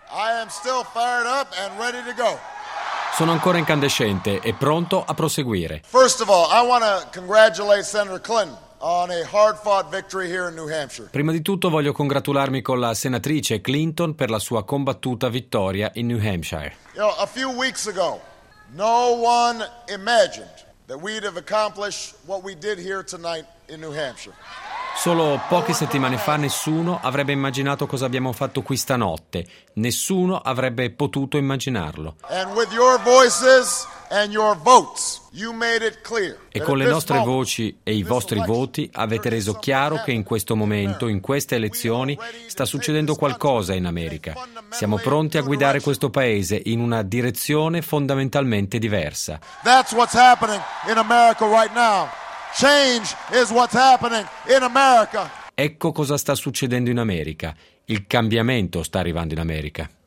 I am still fired up and ready to go. Sono ancora incandescente e pronto a proseguire. First of all, I want to congratulate Senator Clinton on a hard-fought victory here in New Hampshire. Prima di tutto voglio congratularmi con la senatrice Clinton per la sua combattuta vittoria in New Hampshire. A few weeks ago, no one imagined that we'd have accomplished what we did here tonight in New Hampshire. Solo poche settimane fa nessuno avrebbe immaginato cosa abbiamo fatto qui stanotte. Nessuno avrebbe potuto immaginarlo. And with your voices and your votes, you made it clear. E con le nostre voci e i vostri voti avete reso chiaro che in questo momento, in queste elezioni, sta succedendo qualcosa in America. Siamo pronti a guidare questo paese in una direzione fondamentalmente diversa. That's what's happening in America right now. Change is what's happening in America. Ecco cosa sta succedendo in America. Il cambiamento sta arrivando in America.